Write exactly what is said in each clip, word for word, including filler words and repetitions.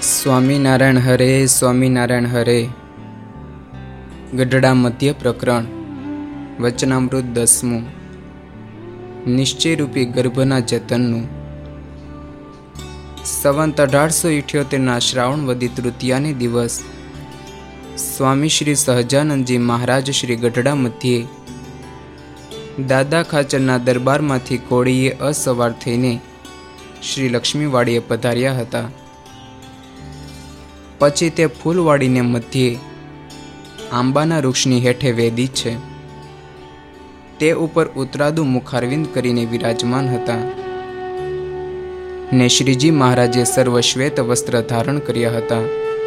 સ્વામિનારાયણ હરે સ્વામિનારાયણ હરે. ગઢડા મધ્ય પ્રકરણ વચનામૃત દસમું. નિશ્ચયરૂપી ગર્ભના જતનનું. સંવંત અઢારસો ઇઠ્યોતેરના શ્રાવણવદી તૃતીયાને દિવસ સ્વામી શ્રી સહજાનંદજી મહારાજ શ્રી ગઢડા મધ્યે દાદા ખાચરના દરબારમાંથી ઘોડીએ અસવાર થઈને શ્રી લક્ષ્મીવાડીએ પધાર્યા હતા. પછી તે ફૂલવાડીને મધ્યે આંબાના વૃક્ષની હેઠે વેદી છે, તે ઉપર ઉતરાદુ મુખારવિંદ કરીને વિરાજમાન હતા. ને શ્રીજી મહારાજે સર્વશ્વેત વસ્ત્ર ધારણ કર્યા હતા,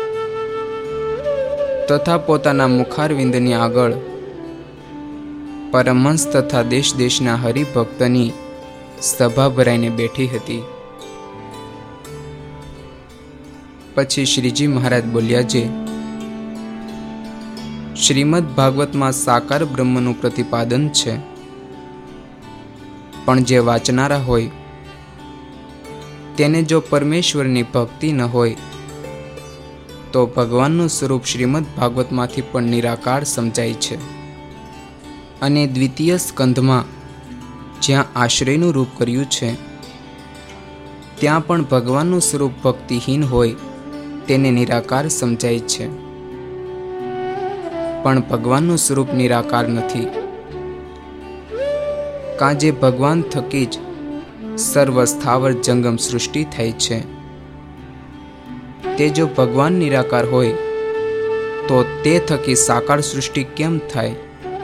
તથા પોતાના મુખારવિંદની આગળ પરમહંસ તથા દેશ દેશના હરિભક્તની સભા ભરાઈને બેઠી હતી. પછી શ્રીજી મહારાજ બોલ્યા છે, શ્રીમદ ભાગવતમાં સાકાર બ્રહ્મનું પ્રતિપાદન છે, પણ જે વાંચનારા હોય તેને જો પરમેશ્વરની ભક્તિ ન હોય તો ભગવાનનું સ્વરૂપ શ્રીમદ ભાગવતમાંથી પણ નિરાકાર સમજાય છે. અને દ્વિતીય સ્કંધમાં જ્યાં આશ્રયનું રૂપ કર્યું છે ત્યાં પણ ભગવાનનું સ્વરૂપ ભક્તિહીન હોય તેને નિરાકાર સમજાય છે, પણ ભગવાનનું સ્વરૂપ નિરાકાર નથી. કાજે ભગવાન થકી જ સર્વ સ્થાવર જંગમ સૃષ્ટિ થાય છે, તે જો ભગવાન નિરાકાર હોય તો તે થકી સાકાર સૃષ્ટિ કેમ થાય?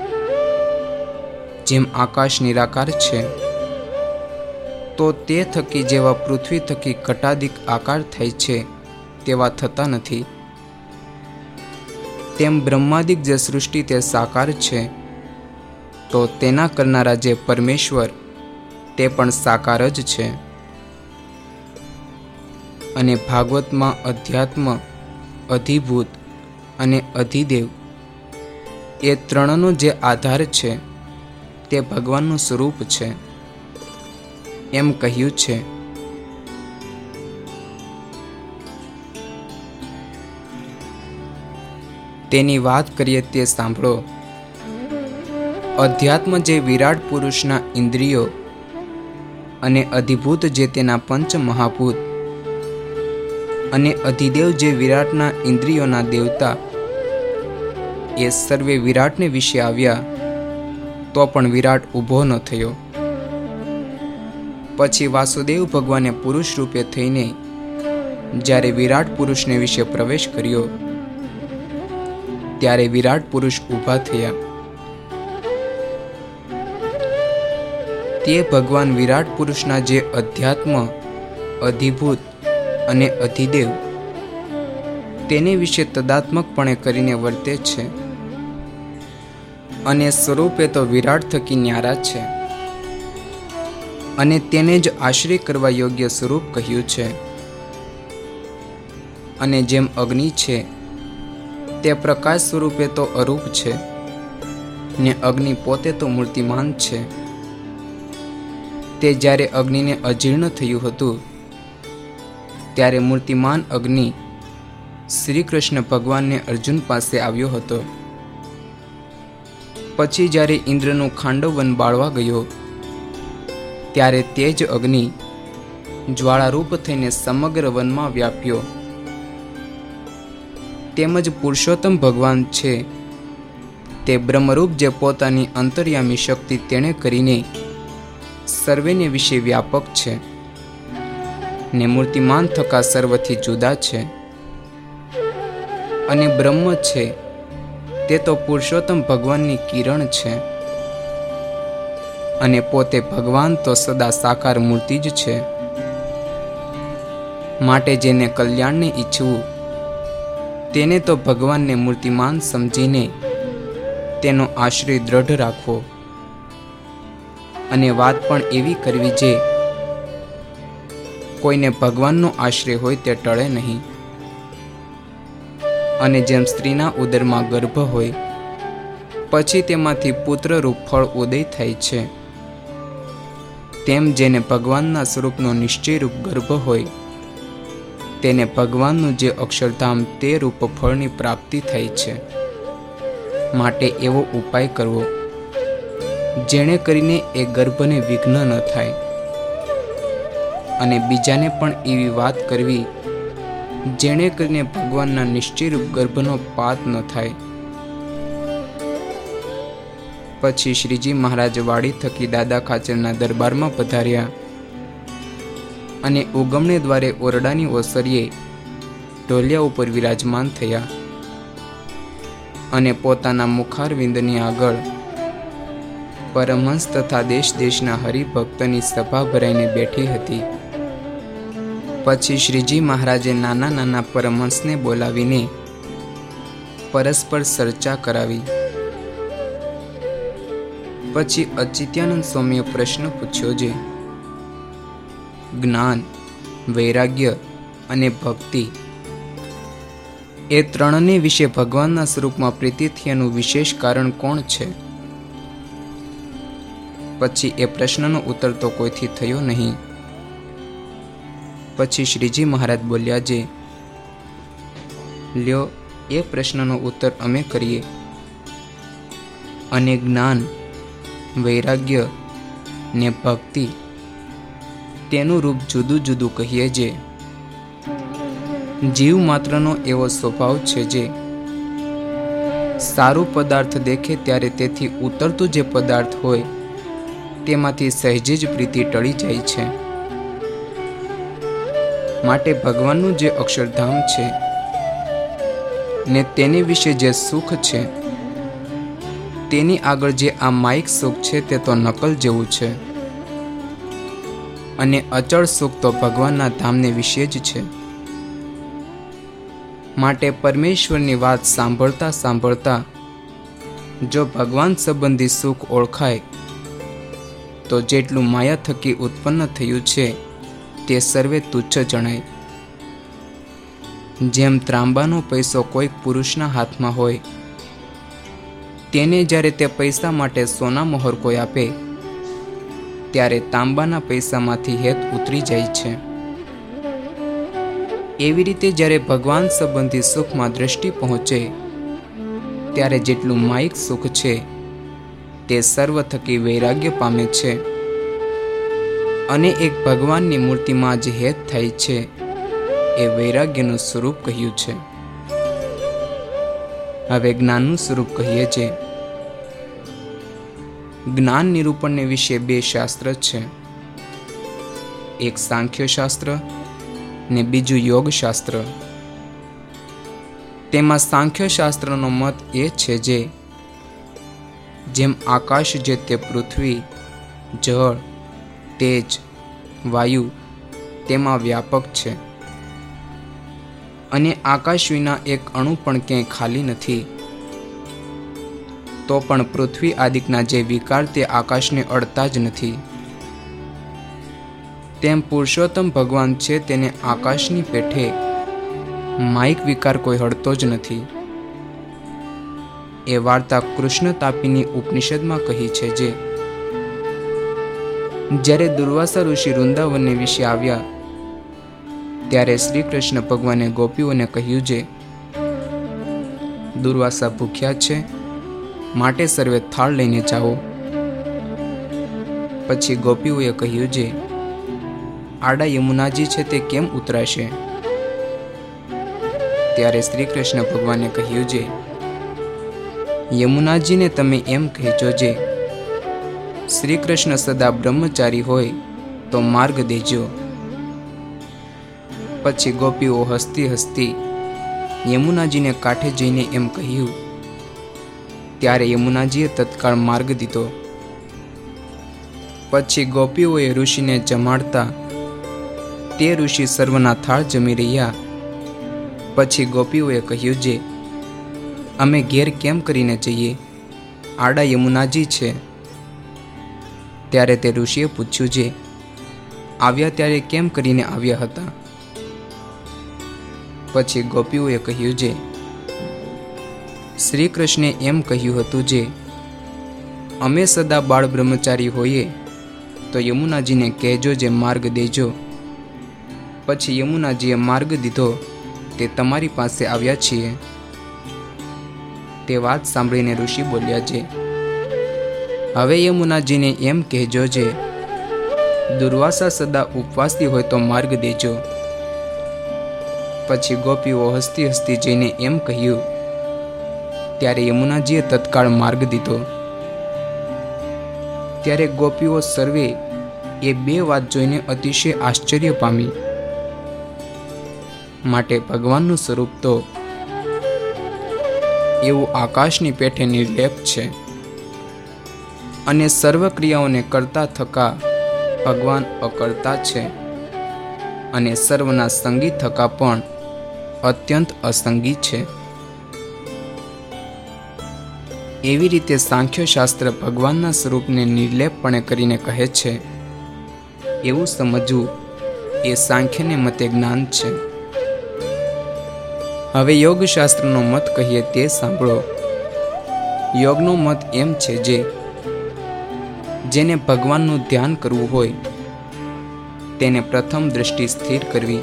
જેમ આકાશ નિરાકાર છે તો તે થકી જેવા પૃથ્વી થકી ઘટાદિક આકાર થાય છે તેવા થતા નથી, તેમ બ્રહ્માદિક જે સૃષ્ટિ તે સાકાર છે તો તેના કરનારા જે પરમેશ્વર તે પણ સાકાર જ છે. અને ભાગવતમાં અધ્યાત્મ, અધિભૂત અને અધિદેવ એ ત્રણનો જે આધાર છે તે ભગવાનનું સ્વરૂપ છે એમ કહ્યું છે. તેની વાત કરીએ તે સાંભળો. અધ્યાત્મ જે વિરાટ પુરુષના ઇન્દ્રિયો અને અધિભૂત જે તેના પંચ મહાભૂત અને અધિદેવ જે વિરાટના ઇન્દ્રિયોના દેવતા, એ સર્વે વિરાટને વિશે આવ્યા તો પણ વિરાટ ઊભો ન થયો. પછી વાસુદેવ ભગવાને પુરુષ રૂપે થઈને જ્યારે વિરાટ પુરુષને વિશે પ્રવેશ કર્યો ત્યારે વિરાટ પુરુષ ઊભા થયા. તે ભગવાન વિરાટ પુરુષના જે અધ્યાત્મ, અધિભૂત અને અધિદેવ તેને વિશે તદાત્મકપણે કરીને વર્તે છે, અને સ્વરૂપે તો વિરાટ થકી ન્યારા છે, અને તેને જ આશ્રય કરવા યોગ્ય સ્વરૂપ કહ્યું છે. અને જેમ અગ્નિ છે તે પ્રકાશ સ્વરૂપે તો અરૂપ છે, ને અગ્નિ પોતે તો મૂર્તિમાન છે. તે જ્યારે અગ્નિને અજીર્ણ થયું હતું ત્યારે મૂર્તિમાન અગ્નિ શ્રી કૃષ્ણ ભગવાનને અર્જુન પાસે આવ્યો હતો. પછી જ્યારે ઇન્દ્રનું ખાંડવ વન બાળવા ગયો ત્યારે તે જ અગ્નિ જ્વાળારૂપ થઈને સમગ્ર વનમાં વ્યાપ્યો. તેમજ પુરુષોત્તમ ભગવાન છે તે બ્રહ્મરૂપ જે પોતાની અંતર્યામી શક્તિ તેણે કરીને સર્વેને વિશે વ્યાપક છે, ને મૂર્તિમાન થકા સર્વથી જુદા છે. અને બ્રહ્મ છે તે તો પુરુષોત્તમ ભગવાનની કિરણ છે, અને પોતે ભગવાન તો સદા સાકાર મૂર્તિ જ છે. માટે જેને કલ્યાણને ઈચ્છવું તેને તો ભગવાનને મૂર્તિમાન સમજીને તેનો આશ્રય દ્રઢ રાખવો, અને વાત પણ એવી કરવી જે કોઈને ભગવાનનો આશ્રય હોય તે ટળે નહીં. અને જેમ સ્ત્રીના ઉદરમાં ગર્ભ હોય પછી તેમાંથી પુત્રરૂપ ફળ ઉદય થાય છે, તેમ જેને ભગવાનના સ્વરૂપનો નિશ્ચયરૂપ ગર્ભ હોય તેને ભગવાનનું જે અક્ષરધામ તે રૂપ ફળની પ્રાપ્તિ થાય છે. માટે એવો ઉપાય કરવો જેણે કરીને એ ગર્ભને વિઘ્ન ન થાય, અને બીજાને પણ એવી વાત કરવી જેણે કરીને ભગવાનના નિશ્ચયરૂપ ગર્ભનો પાત ન થાય. પછી શ્રીજી મહારાજ વાડી થકી દાદા ખાચરના દરબારમાં પધાર્યા અને ઉગમણે દ્વારે ઓરડાની ઓસરીએ ઢોલિયા ઉપર વિરાજમાન થયા અને પોતાના મુખારવિંદની આગળ પરમહંસ તથા દેશ દેશના હરિભક્તની સભા ભરાઈને બેઠી હતી. પછી શ્રીજી મહારાજે નાના નાના પરમહંસને બોલાવીને પરસ્પર ચર્ચા કરાવી. પછી અચિત્યાનંદ સ્વામીએ પ્રશ્ન પૂછ્યો છે, જ્ઞાન, વૈરાગ્ય અને ભક્તિ એ ત્રણને વિશે ભગવાનના સ્વરૂપમાં પ્રીતિ થયાનું વિશેષ કારણ કોણ છે? પછી એ પ્રશ્નનો ઉત્તર તો કોઈથી થયો નહીં. પછી શ્રીજી મહારાજ બોલ્યા છે, લ્યો એ પ્રશ્નનો ઉત્તર અમે કરીએ. અને જ્ઞાન, વૈરાગ્ય ને ભક્તિ તેનું રૂપ જુદું જુદું કહીએ છે. જીવ માત્રનો એવો સ્વભાવ છે જે સારું પદાર્થ દેખે ત્યારે તેથી ઉતરતું જે પદાર્થ હોય તેમાંથી સહેજે જ પ્રીતિ ટળી જાય છે. માટે ભગવાનનું જે અક્ષરધામ છે ને તેને વિશે જે સુખ છે તેની આગળ જે આ માયિક સુખ છે તે તો નકલ જેવું છે, અને અચળ સુખ તો ભગવાનના ધામને વિશે જ છે. માટે પરમેશ્વરની વાત સાંભળતા સાંભળતા જો ભગવાન સંબંધી સુખ ઓળખાય તો જેટલું માયા થકી ઉત્પન્ન થયું છે તે સર્વે તુચ્છ જણાય. જેમ ત્રાંબાનો પૈસો કોઈક પુરુષના હાથમાં હોય, તેને જ્યારે તે પૈસા માટે સોના મોહર કોઈ આપે ત્યારે તાંબાના પૈસામાંથી હેત ઉતરી જાય છે. એવી રીતે જ્યારે ભગવાન સંબંધી સુખમાં દ્રષ્ટિ પહોંચે ત્યારે જેટલું માયિક સુખ છે તે સર્વ થકી વૈરાગ્ય પામે છે, અને એક ભગવાનની મૂર્તિમાં જ હેત થાય છે એ વૈરાગ્યનું સ્વરૂપ કહ્યું છે. હવે જ્ઞાનનું સ્વરૂપ કહીએ છે. જ્ઞાન નિરૂપણને વિશે બે શાસ્ત્ર છે, એક સાંખ્ય શાસ્ત્ર ને બીજું યોગ શાસ્ત્ર. તેમાં સાંખ્ય શાસ્ત્રનો મત એ છે જે જેમ આકાશ જે તે પૃથ્વી, જળ, તેજ, વાયુ તેમાં વ્યાપક છે, અને આકાશ વિના એક અણુ પણ ક્યાંય ખાલી નથી, તો પણ પૃથ્વી આદિકના જે વિકાર તે આકાશને અડતા જ નથી. તેમ પુરુષોત્તમ ભગવાન છે તેને આકાશની પેઠે માયિક વિકાર કોઈ હડતો જ નથી. એ વાર્તા કૃષ્ણ તાપીની ઉપનિષદમાં કહી છે જે જ્યારે દુર્વાસા ઋષિ વૃંદાવનને વિશે આવ્યા ત્યારે શ્રી કૃષ્ણ ભગવાને ગોપીઓને કહ્યું છે, દુર્વાસા ભૂખ્યા છે માટે સર્વે થાળ લઈને જાઓ. પછી ગોપીઓએ કહ્યું છે, આડા યમુનાજી છે તે કેમ ઉતરાશે? ત્યારે શ્રી કૃષ્ણ ભગવાને કહ્યું છે, યમુનાજીને તમે એમ કહેજો જે શ્રી કૃષ્ણ સદા બ્રહ્મચારી હોય તો માર્ગ દેજો. પછી ગોપીઓ હસતી હસતી યમુનાજીને કાંઠે જઈને એમ કહ્યું. ત્યારે યમુનાજીએ તત્કાળ માર્ગ દીધો. પછી ગોપીઓએ ઋષિને જમાડતા તે ઋષિ સર્વના થાળ જમી રહ્યા. પછી ગોપીઓએ કહ્યું છે, અમે ઘેર કેમ કરીને જઈએ? આડા યમુનાજી છે. ત્યારે તે ઋષિએ પૂછ્યું છે, આવ્યા ત્યારે કેમ કરીને આવ્યા હતા? પછી ગોપીઓએ કહ્યું છે, શ્રી કૃષ્ણે એમ કહ્યું હતું જે અમે સદા બાળ બ્રહ્મચારી હોઈએ તો યમુનાજીને કહેજો જે માર્ગ દેજો. પછી યમુનાજીએ માર્ગ દીધો તે તમારી પાસે આવ્યા છીએ. તે વાત સાંભળીને ઋષિ બોલ્યા છે, હવે યમુનાજીને એમ કહેજો જે દુર્વાસા સદા ઉપવાસી હોય તો માર્ગ દેજો. પછી ગોપીઓ હસતી હસતી જઈને એમ કહ્યું. ત્યારે યમુનાજીએ તત્કાળ માર્ગ દીધો. ત્યારે ગોપીઓ સર્વે એ બે વાત જોઈને અતિશય આશ્ચર્ય પામી. માટે ભગવાનનું સ્વરૂપ તો એવું આકાશની પેઠે નિર્લેપ છે અને સર્વ ક્રિયાઓને કરતા થકા ભગવાન અકર્તા છે અને સર્વના સંગી થકા પણ અત્યંત અસંગી છે. એવી રીતે સાંખ્ય શાસ્ત્ર ભગવાનના સ્વરૂપને નિર્લેપપણે કરીને કહે છે. એવું સમજવું એ સાંખ્યને મતે જ્ઞાન છે. હવે યોગ શાસ્ત્રનો મત કહીએ તે સાંભળો. યોગનો મત એમ છે જે જેને ભગવાનનું ધ્યાન કરવું હોય તેને પ્રથમ દ્રષ્ટિ સ્થિર કરવી.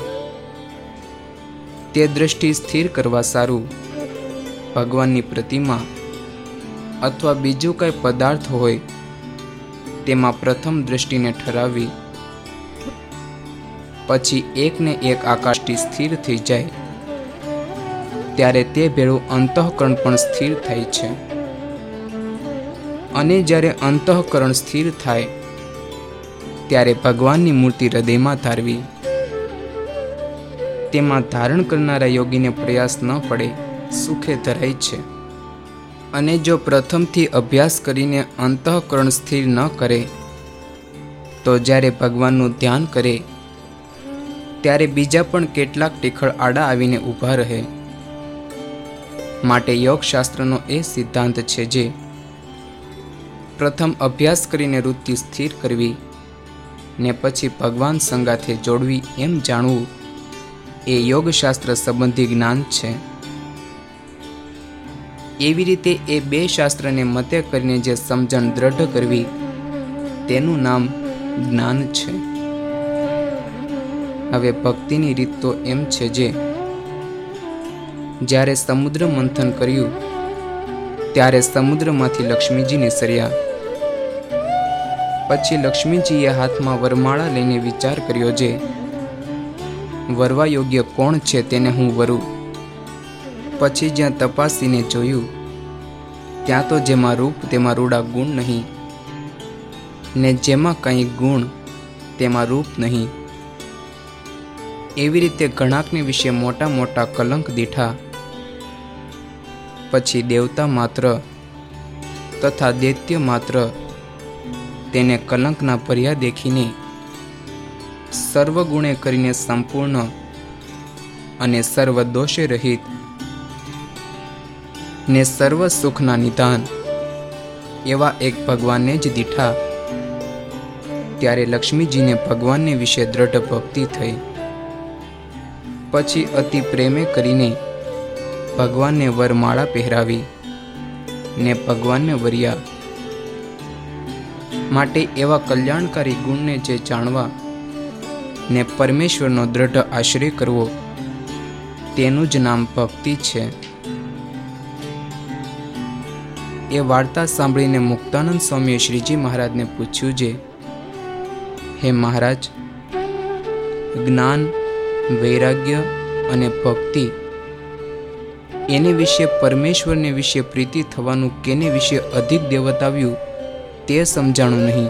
તે દ્રષ્ટિ સ્થિર કરવા સારું ભગવાનની પ્રતિમા અથવા બીજું કંઈ પદાર્થ હોય તેમાં પ્રથમ દ્રષ્ટિને ઠરાવવી. પછી એકને એક આકાશથી સ્થિર થઈ જાય ત્યારે તે ભેળું અંતઃકરણ પણ સ્થિર થાય છે. અને જ્યારે અંતઃકરણ સ્થિર થાય ત્યારે ભગવાનની મૂર્તિ હૃદયમાં ધારવી. તેમાં ધારણ કરનારા યોગીને પ્રયાસ ન પડે, સુખે ધરાય છે. અને જો પ્રથમથી અભ્યાસ કરીને અંતઃકરણ સ્થિર ન કરે તો જ્યારે ભગવાનનું ધ્યાન કરે ત્યારે બીજા પણ કેટલાક ટીખળ આડા આવીને ઊભા રહે. માટે યોગશાસ્ત્રનો એ સિદ્ધાંત છે જે પ્રથમ અભ્યાસ કરીને વૃત્તિ સ્થિર કરવી ને પછી ભગવાન સંગાથે જોડવી એમ જાણવું એ યોગશાસ્ત્ર સંબંધી જ્ઞાન છે. એવી રીતે એ બે શાસ્ત્રને મતે કરીને જે સમજણ દ્રઢ કરવી તેનું નામ જ્ઞાન છે. હવે ભક્તિની રીત તો એમ છે જે જ્યારે સમુદ્ર મંથન કર્યું ત્યારે સમુદ્રમાંથી લક્ષ્મીજી નિસર્યા. પછી લક્ષ્મીજીએ હાથમાં વરમાળા લઈને વિચાર કર્યો જે વરવા યોગ્ય કોણ છે તેને હું વરું. પછી જ્યાં તપાસીને જોયું ત્યાં તો જેમાં રૂપ તેમાં રૂડા ગુણ નહીં ને જેમાં કંઈ ગુણ તેમાં રૂપ નહીં. એવી રીતે ઘણાકને વિશે મોટા મોટા કલંક દીઠા. પછી દેવતા માત્ર તથા દૈત્ય માત્ર તેને કલંકના ભર્યા દેખીને સર્વગુણે કરીને સંપૂર્ણ અને સર્વ દોષે રહિત ને સર્વ સુખના નિદાન એવા એક ભગવાનને જ દીઠા. ત્યારે લક્ષ્મીજીને ભગવાનને વિશે દ્રઢ ભક્તિ થઈ. પછી અતિ પ્રેમે કરીને ભગવાનને વરમાળા પહેરાવી ને ભગવાનને વર્યા. માટે એવા કલ્યાણકારી ગુણને જે જાણવા ને પરમેશ્વરનો દ્રઢ આશ્રય કરવો તેનું જ નામ ભક્તિ છે. એ વાર્તા સાંભળીને મુક્તાનંદ સ્વામીએ શ્રીજી મહારાજને પૂછ્યું જે હે મહારાજ, જ્ઞાન, વૈરાગ્ય અને ભક્તિ એને વિશે પરમેશ્વરને વિશે પ્રીતિ થવાનું કેને વિશે અધિક દેવતાવ્યું તે સમજાણું નહીં.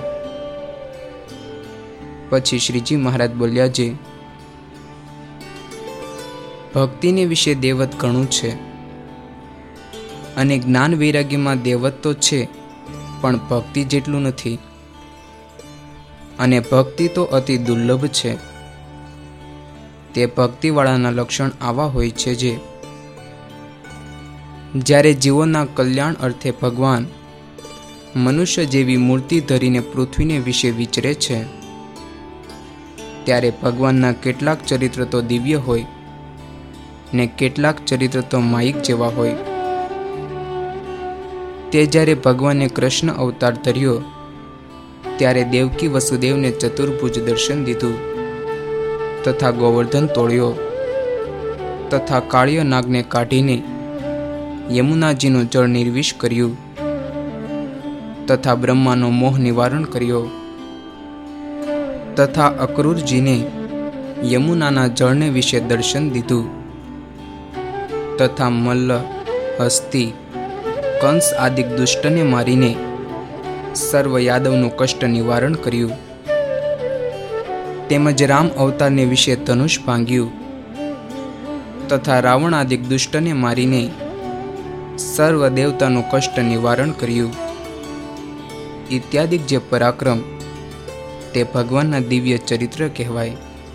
પછી શ્રીજી મહારાજ બોલ્યા જે ભક્તિને વિશે દેવત ઘણું છે અને જ્ઞાન વૈરાગ્યમાં દેવત તો છે પણ ભક્તિ જેટલું નથી. અને ભક્તિ તો અતિ દુર્લભ છે. તે ભક્તિવાળાના લક્ષણ આવા હોય છે જે જ્યારે જીવોના કલ્યાણ અર્થે ભગવાન મનુષ્ય જેવી મૂર્તિ ધરીને પૃથ્વીને વિશે વિચરે છે ત્યારે ભગવાનના કેટલાક ચરિત્ર તો દિવ્ય હોય ને કેટલાક ચરિત્ર તો માયિક જેવા હોય. તે જ્યારે ભગવાને કૃષ્ણ અવતાર ધર્યો ત્યારે દેવકી વસુદેવને ચતુર્ભુજ દર્શન દીધું તથા ગોવર્ધન તોડ્યો તથા કાળિય નાગને કાઢીને યમુનાજીનું જળ નિર્વિષ કર્યું તથા બ્રહ્માનો મોહ નિવારણ કર્યો તથા અક્રૂરજીને યમુનાના જળને વિશે દર્શન દીધું તથા મલ્લ, હસ્તી, કંસ આદિ દુષ્ટને મારીને સર્વ યાદવનું કષ્ટ નિવારણ કર્યું તેમજ રામ અવતારને વિશે ધનુષ ભાંગ્યું તથા રાવણ આદિ દુષ્ટને મારીને સર્વ દેવતાનું કષ્ટ નિવારણ કર્યું ઇત્યાદિ જે પરાક્રમ તે ભગવાનના દિવ્ય ચરિત્ર કહેવાય.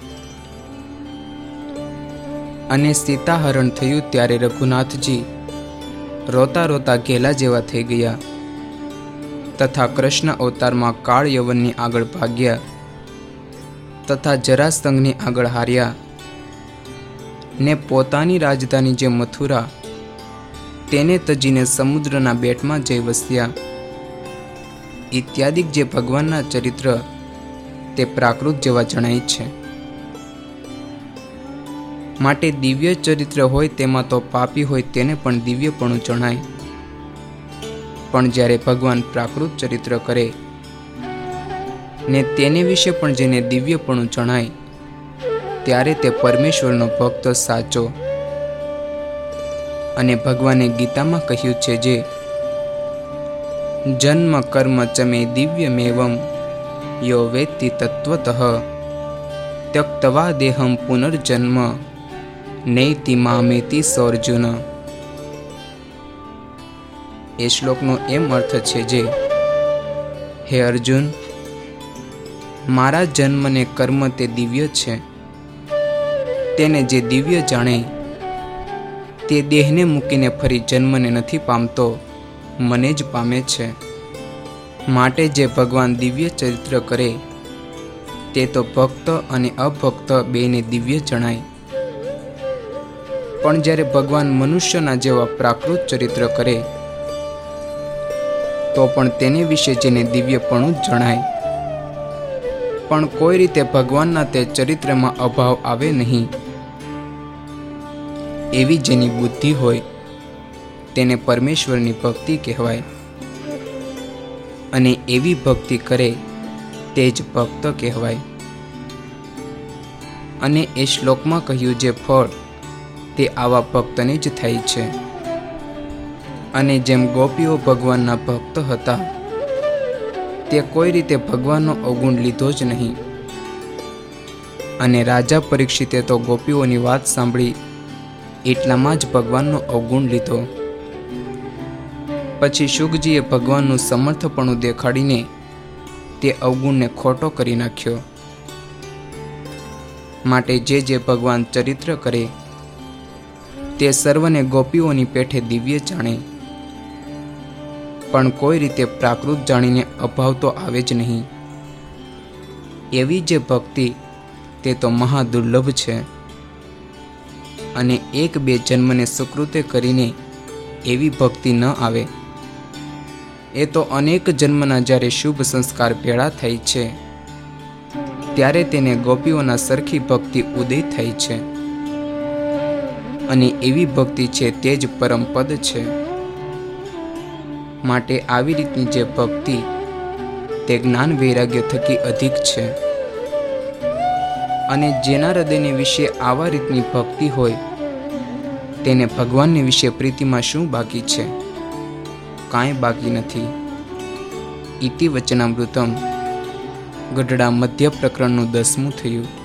અને સીતાહરણ થયું ત્યારે રઘુનાથજી રોતા રોતા ઘેલા જેવા થઈ ગયા તથા કૃષ્ણ અવતારમાં કાળ યવનની આગળ ભાગ્યા તથા જરાસંઘની આગળ હાર્યા ને પોતાની રાજધાની જે મથુરા તેને તજીને સમુદ્રના બેટમાં જઈ વસ્યા. ઇત્યાદિ જે ભગવાનના ચરિત્ર તે પ્રાકૃત જેવા જણાય છે. માટે દિવ્ય ચરિત્ર હોય તેમાં તો પાપી હોય તેને પણ દિવ્યપણું જણાય, પણ જ્યારે ભગવાન પ્રાકૃત ચરિત્ર કરે ને તેને વિશે પણ જેને દિવ્યપણું જણાય ત્યારે તે પરમેશ્વરનો ભક્ત સાચો. અને ભગવાને ગીતામાં કહ્યું છે જે જન્મ કર્મ ચમે દિવ્યમેવમ યો વેત્તિ તત્વતઃ ત્યક્તવા દેહમ પુનર્જન્મ નૈતિ મામેતિ સૌર્જુન. એ શ્લોકનો એમ અર્થ છે જે હે અર્જુન, મારા જન્મ ને કર્મ તે દિવ્ય છે. તેને જે દિવ્ય જાણે તે દેહને મૂકીને ફરી જન્મને નથી પામતો, મને જ પામે છે. માટે જે ભગવાન દિવ્ય ચરિત્ર કરે તે તો ભક્ત અને અભક્ત બેને દિવ્ય જણાય. પણ જ્યારે ભગવાન મનુષ્યના જેવા પ્રાકૃત ચરિત્ર કરે તો પણ તેને વિશે જેને દિવ્યપણું જણાય. પણ કોઈ રીતે ભગવાનના તે ચરિત્રમાં અભાવ આવે નહીં. એવી જેની બુદ્ધિ હોય તેને પરમેશ્વરની ભક્તિ કહેવાય. અને એવી ભક્તિ કરે તે જ ભક્ત કહેવાય. અને એ શ્લોકમાં કહ્યું જે ફળ તે આવા ભક્તને જ થાય છે. અને જેમ ગોપીઓ ભગવાનના ભક્ત હતા તે કોઈ રીતે ભગવાનનો અવગુણ લીધો જ નહીં. અને રાજા પરીક્ષિતે તો ગોપીઓની વાત સાંભળી એટલામાં જ ભગવાનનો અવગુણ લીધો. પછી શુકજીએ ભગવાનનું સમર્થપણું દેખાડીને તે અવગુણને ખોટો કરી નાખ્યો. માટે જે જે ભગવાન ચરિત્ર કરે તે સર્વને ગોપીઓની પેઠે દિવ્ય જાણે, પણ કોઈ રીતે પ્રાકૃત જાણીને અભાવ તો આવે જ નહીં. એવી જે ભક્તિ તે તો મહા દુર્લભ છે. અને એક બે જન્મને સુકૃતે કરીને એવી ભક્તિ ન આવે. એ તો અનેક જન્મના જ્યારે શુભ સંસ્કાર ભેળા થાય છે ત્યારે તેને ગોપીઓના સરખી ભક્તિ ઉદય થાય છે. અને એવી ભક્તિ છે તે જ પરમ પદ છે. માટે આવી રીતની જે ભક્તિ તે જ્ઞાન વૈરાગ્ય થકી અધિક છે. અને જેના હૃદયને વિશે આવા રીતની ભક્તિ હોય તેને ભગવાનને વિશે પ્રીતિમાં શું બાકી છે? કાંઈ બાકી નથી. ઇતિ વચનામૃતમ ગઢડા મધ્ય પ્રકરણનું દસમું થયું.